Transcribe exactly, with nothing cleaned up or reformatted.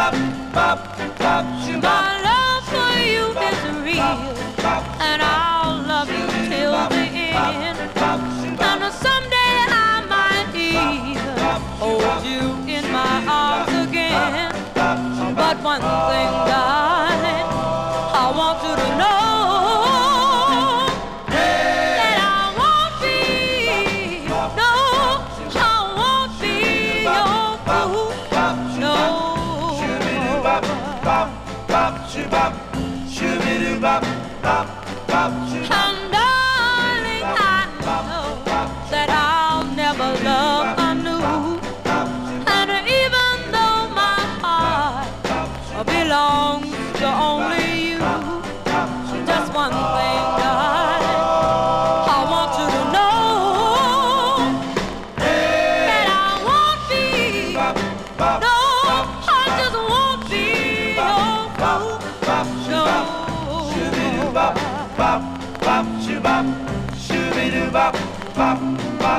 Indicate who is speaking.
Speaker 1: My love for you is real, and I'll love you till the end. And someday I might even hold you in my arms again. But one thing, darling, I want you to know that I won't be, no, I won't be your fool, no. And darling, I know that I'll never love anew. And even though my heart belongs to only you, just one thing, darling, I want you to know that I won't be, no, I just won't be your fool, no.
Speaker 2: Bop, bop, shoo bop, shoo be doo bop, bop, bop.